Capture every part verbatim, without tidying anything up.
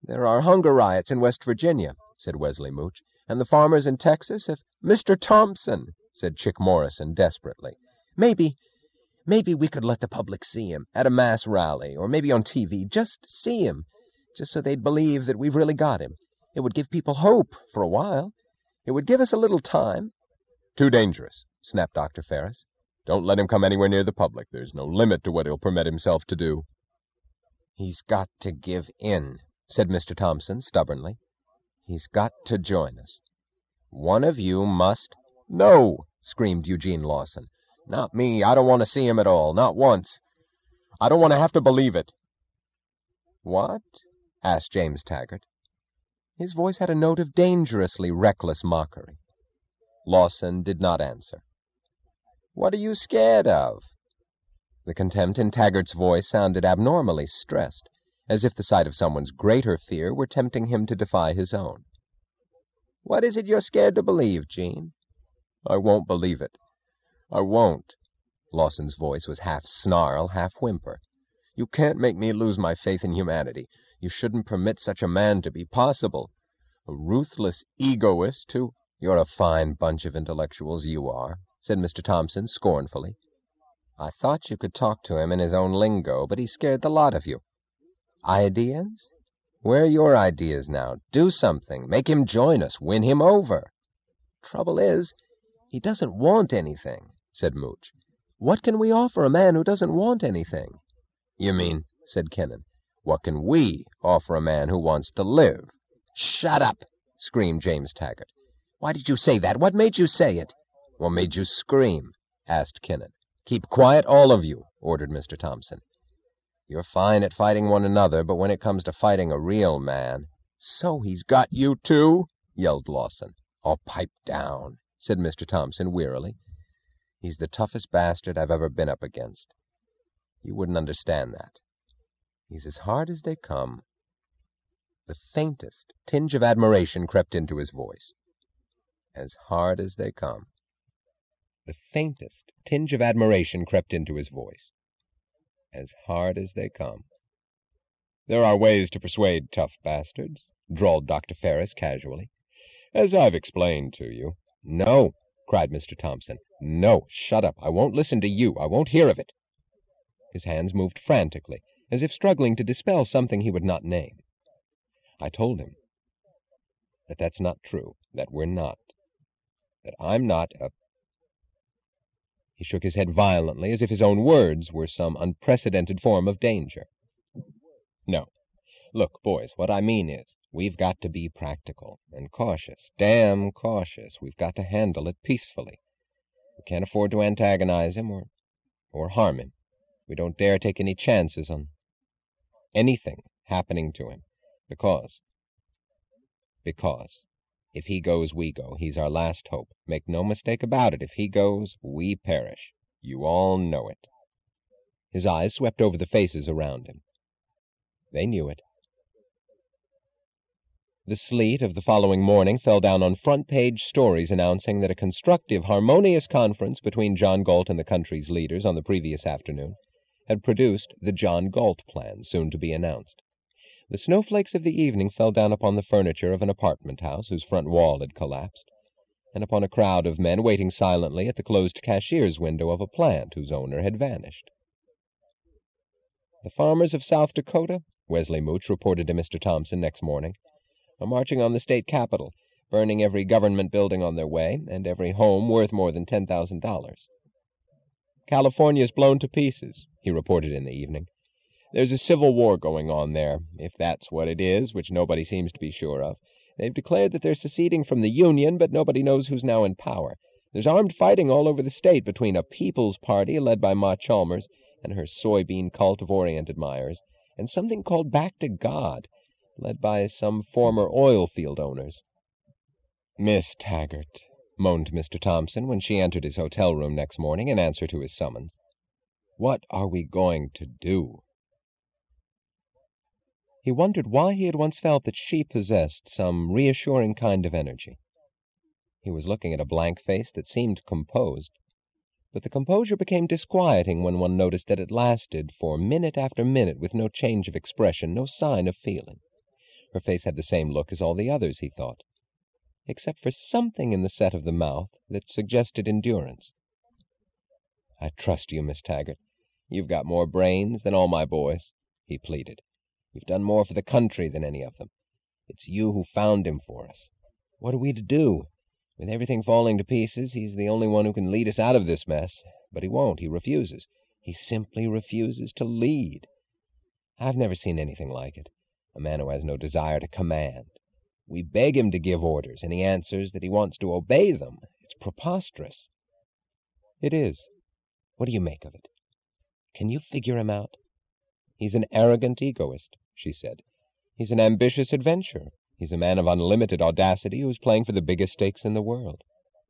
"There are hunger riots in West Virginia," said Wesley Mooch, "and the farmers in Texas have—" "Mister Thompson," said Chick Morrison desperately, "maybe, maybe we could let the public see him at a mass rally, or maybe on T V. Just see him, just so they'd believe that we've really got him. It would give people hope for a while. It would give us a little time." "Too dangerous," snapped Doctor Ferris. "Don't let him come anywhere near the public. There's no limit to what he'll permit himself to do." "He's got to give in," said Mister Thompson stubbornly. "He's got to join us. One of you must—" "No!" screamed Eugene Lawson. "Not me. I don't want to see him at all. Not once. I don't want to have to believe it." "What?" asked James Taggart. His voice had a note of dangerously reckless mockery. Lawson did not answer. "What are you scared of?" The contempt in Taggart's voice sounded abnormally stressed, as if the sight of someone's greater fear were tempting him to defy his own. "What is it you're scared to believe, Gene?" "I won't believe it. I won't." Lawson's voice was half snarl, half whimper. "You can't make me lose my faith in humanity. You shouldn't permit such a man to be possible. A ruthless egoist who—" "You're a fine bunch of intellectuals, you are," said Mister Thompson scornfully. "I thought you could talk to him in his own lingo, but he scared the lot of you. Ideas? Where are your ideas now? Do something. Make him join us. Win him over." "Trouble is, he doesn't want anything," said Mooch. "What can we offer a man who doesn't want anything?" "You mean," said Kennan, "what can we offer a man who wants to live?" "Shut up!" screamed James Taggart. "Why did you say that? What made you say it?" "What made you scream?" asked Kennan. "Keep quiet, all of you," ordered Mister Thompson. "You're fine at fighting one another, but when it comes to fighting a real man—" "So he's got you, too?" yelled Lawson. "Oh, pipe down," said Mister Thompson wearily. "He's the toughest bastard I've ever been up against. You wouldn't understand that. He's as hard as they come." The faintest tinge of admiration crept into his voice. "As hard as they come." The faintest tinge of admiration crept into his voice. "As hard as they come." "There are ways to persuade tough bastards," drawled Doctor Ferris casually, "as I've explained to you." "No," cried Mister Thompson. "No, shut up. I won't listen to you. I won't hear of it." His hands moved frantically, as if struggling to dispel something he would not name. "I told him that that's not true, that we're not, that I'm not a—" He shook his head violently, as if his own words were some unprecedented form of danger. "No. Look, boys, what I mean is, we've got to be practical and cautious, damn cautious. We've got to handle it peacefully. We can't afford to antagonize him or, or harm him. We don't dare take any chances on anything happening to him, because, because, if he goes, we go. He's our last hope. Make no mistake about it. If he goes, we perish. You all know it." His eyes swept over the faces around him. They knew it. The sleet of the following morning fell down on front-page stories announcing that a constructive, harmonious conference between John Galt and the country's leaders on the previous afternoon had produced the John Galt Plan, soon to be announced. The snowflakes of the evening fell down upon the furniture of an apartment house whose front wall had collapsed, and upon a crowd of men waiting silently at the closed cashier's window of a plant whose owner had vanished. "The farmers of South Dakota," Wesley Mooch reported to Mister Thompson next morning, "are marching on the state capitol, burning every government building on their way, and every home worth more than ten thousand dollars. California's blown to pieces," he reported in the evening. "There's a civil war going on there, if that's what it is, which nobody seems to be sure of. They've declared that they're seceding from the Union, but nobody knows who's now in power. There's armed fighting all over the state between a People's Party led by Ma Chalmers and her soybean cult of Orient admirers, and something called Back to God, led by some former oil field owners." "Miss Taggart," moaned Mister Thompson when she entered his hotel room next morning in answer to his summons, "what are we going to do?" He wondered why he had once felt that she possessed some reassuring kind of energy. He was looking at a blank face that seemed composed, but the composure became disquieting when one noticed that it lasted for minute after minute with no change of expression, no sign of feeling. Her face had the same look as all the others, he thought, except for something in the set of the mouth that suggested endurance. "I trust you, Miss Taggart. You've got more brains than all my boys," he pleaded. "You've done more for the country than any of them. It's you who found him for us. What are we to do? With everything falling to pieces, he's the only one who can lead us out of this mess. But he won't. He refuses. He simply refuses to lead. I've never seen anything like it. A man who has no desire to command. We beg him to give orders, and he answers that he wants to obey them. It's preposterous." "It is. What do you make of it? Can you figure him out?" "He's an arrogant egoist," she said. "He's an ambitious adventurer. He's a man of unlimited audacity who's playing for the biggest stakes in the world."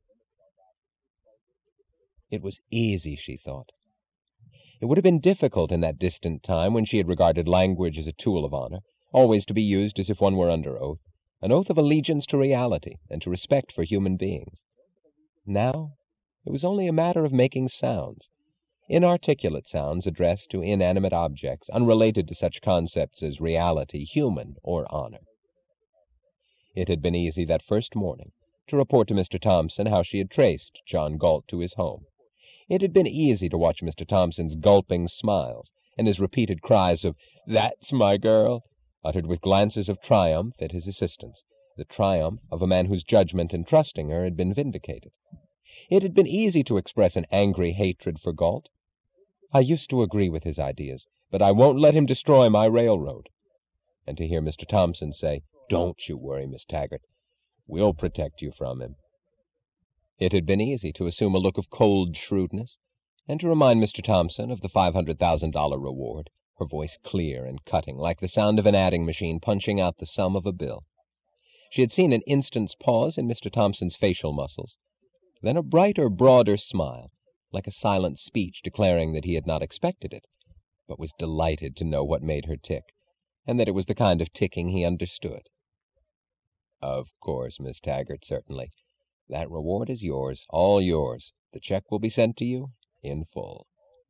It was easy, she thought. It would have been difficult in that distant time when she had regarded language as a tool of honor, always to be used as if one were under oath, an oath of allegiance to reality and to respect for human beings. Now it was only a matter of making sounds, inarticulate sounds addressed to inanimate objects, unrelated to such concepts as reality, human, or honor. It had been easy that first morning to report to Mister Thompson how she had traced John Galt to his home. It had been easy to watch Mister Thompson's gulping smiles and his repeated cries of "That's my girl," uttered with glances of triumph at his assistance, the triumph of a man whose judgment in trusting her had been vindicated. It had been easy to express an angry hatred for Galt. "I used to agree with his ideas, but I won't let him destroy my railroad." And to hear Mister Thompson say, "Don't you worry, Miss Taggart. We'll protect you from him." It had been easy to assume a look of cold shrewdness and to remind Mister Thompson of the five hundred thousand dollar reward, her voice clear and cutting, like the sound of an adding machine punching out the sum of a bill. She had seen an instant's pause in Mister Thompson's facial muscles, then a brighter, broader smile, like a silent speech declaring that he had not expected it, but was delighted to know what made her tick, and that it was the kind of ticking he understood. "Of course, Miss Taggart, certainly. That reward is yours, all yours. The check will be sent to you in full."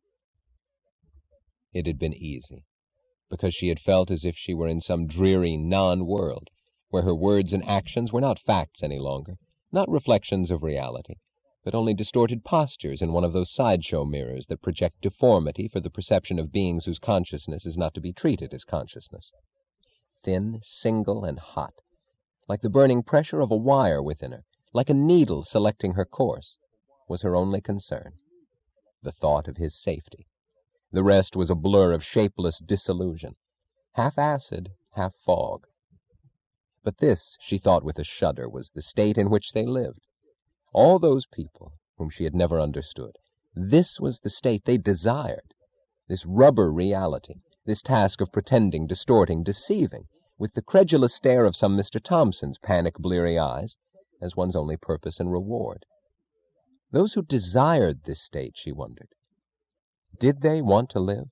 It had been easy, because she had felt as if she were in some dreary non-world, where her words and actions were not facts any longer, not reflections of reality, but only distorted postures in one of those sideshow mirrors that project deformity for the perception of beings whose consciousness is not to be treated as consciousness. Thin, single, and hot, like the burning pressure of a wire within her, like a needle selecting her course, was her only concern. The thought of his safety. The rest was a blur of shapeless disillusion, half acid, half fog. But this, she thought with a shudder, was the state in which they lived. All those people whom she had never understood, this was the state they desired, this rubber reality, this task of pretending, distorting, deceiving, with the credulous stare of some Mister Thompson's panic-bleary eyes, as one's only purpose and reward. Those who desired this state, she wondered, did they want to live?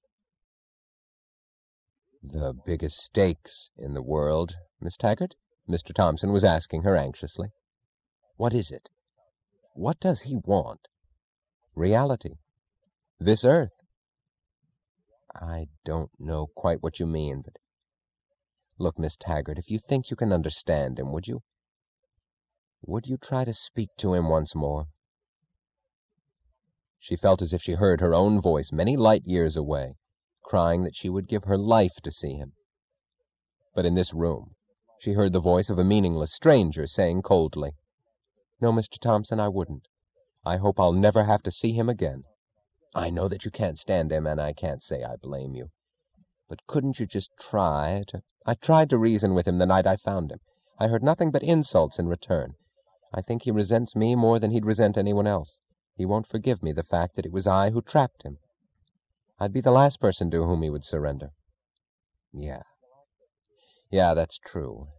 "The biggest stakes in the world, Miss Taggart?" Mister Thompson was asking her anxiously. "What is it? What does he want?" "Reality. This earth." "I don't know quite what you mean, but... Look, Miss Taggart, if you think you can understand him, would you... would you try to speak to him once more?" She felt as if she heard her own voice many light years away, crying that she would give her life to see him. But in this room she heard the voice of a meaningless stranger saying coldly, "No, Mister Thompson, I wouldn't. I hope I'll never have to see him again. I know that you can't stand him, and I can't say I blame you. But couldn't you just try to... I tried to reason with him the night I found him. I heard nothing but insults in return. I think he resents me more than he'd resent anyone else. He won't forgive me the fact that it was I who trapped him. I'd be the last person to whom he would surrender." Yeah. Yeah, that's true.